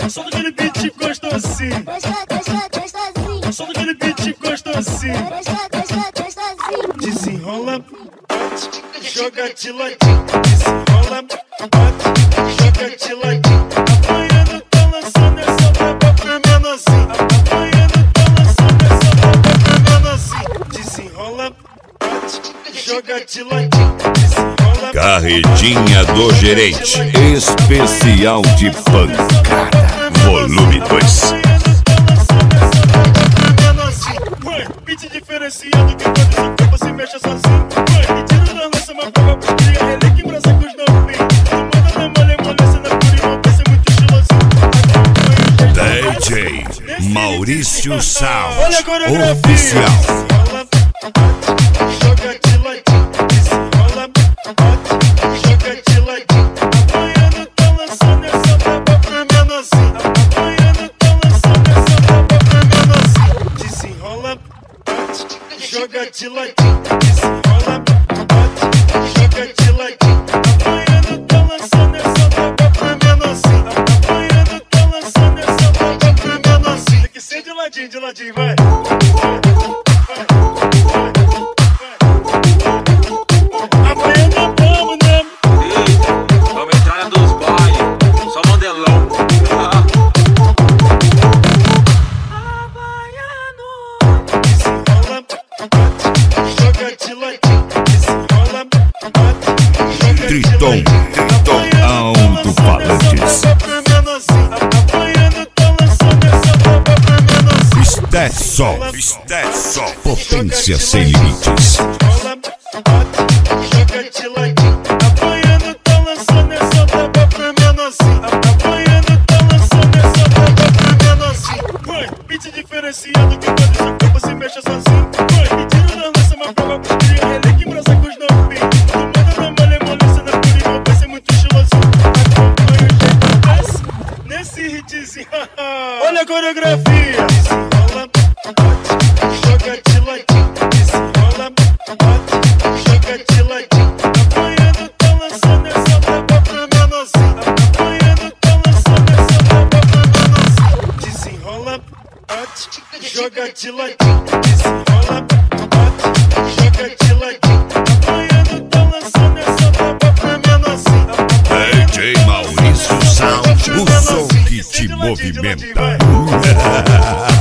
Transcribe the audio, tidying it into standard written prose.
Solta aquele beat gostosinho. Solta aquele beat gostosinho. Desenrola, joga de ladinho. Desenrola, joga de ladinho. Apanhando, tá lançando essa braba pra menorzinho. Apanhando, tá lançando essa braba pra menorzinho. Desenrola, joga de ladinho. Carretinha do Gerente, especial de pancada, volume 2. Beat diferenciado que pode seu corpo se mexa sozinho. E tira da lança uma prova pra criar ele que embraça com os novinhos. Tu manda na mole, molesta na purinha, vai ser muito estilosinho. DJ Maurício Sound, olha a coreografia. oficial. Joga de ladinho, desenrola, joga de ladinho. Apanhando, tá lançando essa braba pra menorzinho. Apanhando, tá lançando essa braba pra menorzinho. Desenrola, joga de ladinho, desenrola, joga de ladinho. Apanhando, tá lançando essa braba pra menorzinho. Apanhando, tá lançando essa braba pra menorzinho. Tem que ser de ladinho, vai. Triton Alto-Falantes. Stetson, potência sem limites. Joga de ladinho, apanhando, tá lançando essa braba pra menorzinho. Apanhando, tá lançando essa braba pra menorzinho. Beat diferenciado que pode seu corpo se mexa sozinho. E tira da lança uma prova pra criar ele que embraça com os novinhos. Tu manda na mole, molesta na purinha, vai ser muito estilosinho. Acompanha o jeito desce nesse hitzinho. Olha a coreografia. Desenrola, joga de ladinho. Desenrola, joga de ladinho. Apanhando, tá lançando essa braba pra menorzinho. Apanhando, tá lançando essa braba pra menorzinho. Desenrola, joga de ladinho. Desenrola, joga de ladinho. Apanhando, tá lançando essa braba pra menorzinho. DJ Maurício Sound, o som que te movimenta.